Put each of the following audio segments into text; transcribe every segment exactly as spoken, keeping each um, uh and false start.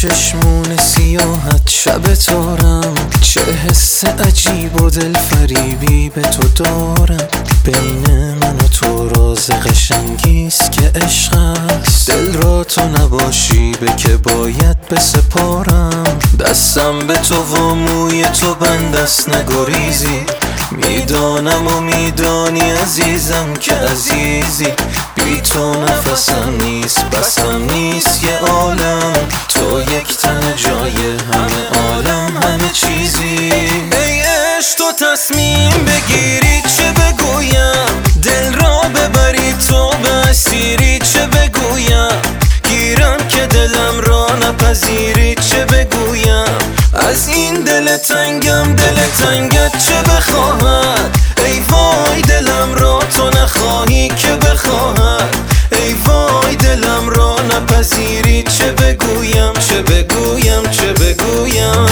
چشمون سیاحت شب تارم، چه حس عجیب و دل فریبی به تو دارم. بین من و تو راز قشنگیست که عشق است، دل را تو نباشی به که باید بسپارم. دستم به تو و موی تو بند است نگریزی، میدانم و میدانی عزیزم که عزیزی. بی تو نفسم نیست بسم نیست یه عالم، تو یک تن جای همه عالم همه چیزی. ای عشق تو تصمیم بگیری چه بگویم، دل را ببری تو به اسیری چه بگویم. گیرم که دلم را نپذیری چه بگویم، از این دل تنگم دل تنگت چه بخواهد. ای وای دلم را تو نخواهی که بخواهد، ای وای دلم را نپذیری چه بگویم چه بگویم چه بگویم.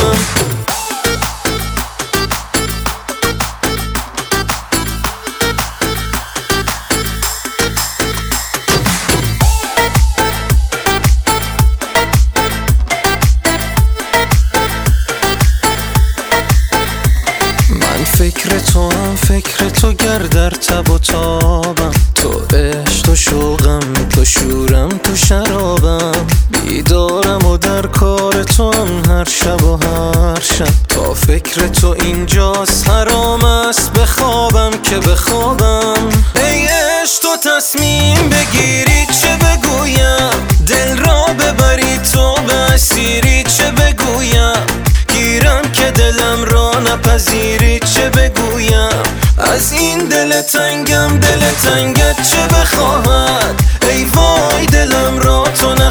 فکر تو هم فکر تو گر در تب و تابم، تو عشق تو شوقم تو شورم تو شرابم. بیدارم و در کار تو هم هر شب و هر شب، تا فکر تو اینجاست حرام است بخوابم که بخوابم. ای عشق تو تصمیم بگیری چه بگویم، دل را ببری تو به اسیری چه بگویم. گیرم که دلم را نپذیری چه بگویم، از این دل تنگم دل تنگت چه بخواهد. ای وای دلم را تو